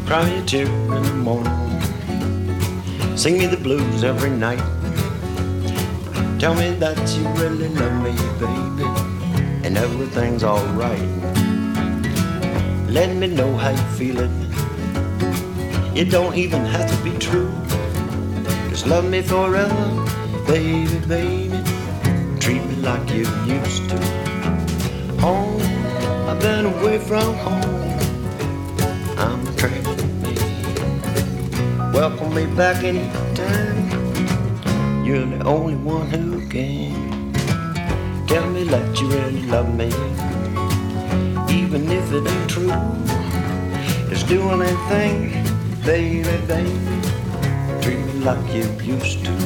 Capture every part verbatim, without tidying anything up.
cry a tear in the morning, sing me the blues every night. Tell me that you really love me, baby, and everything's alright. Let me know how you feel it. It don't even have to be true. Just love me forever, baby, baby. Treat me like you used to. Home, I've been away from home. I'm a traveling man. Welcome me back anytime. You're the only one who can tell me that you really love me, even if it ain't true. Just do anything, baby, baby. Treat me like you used to.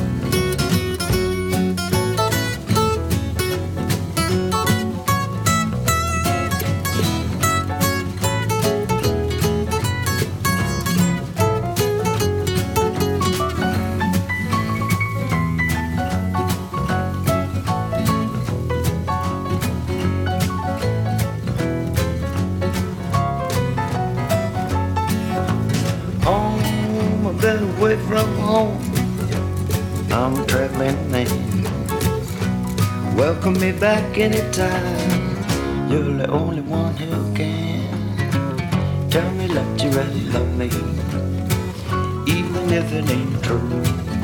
Home, I've been away from home. I'm a traveling man. Welcome me back anytime. You're the only one who can tell me that you really love me, even if it ain't true.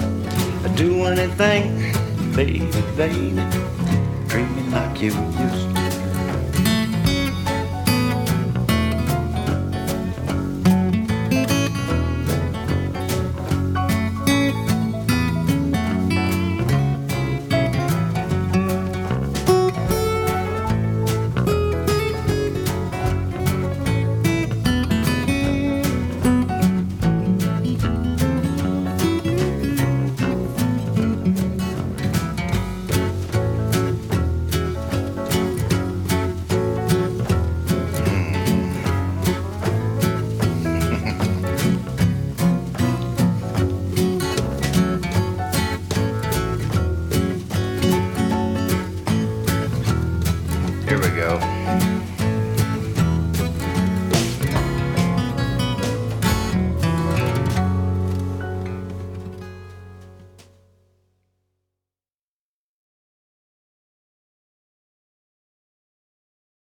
I'd do anything, baby, baby. Treat me like you used to.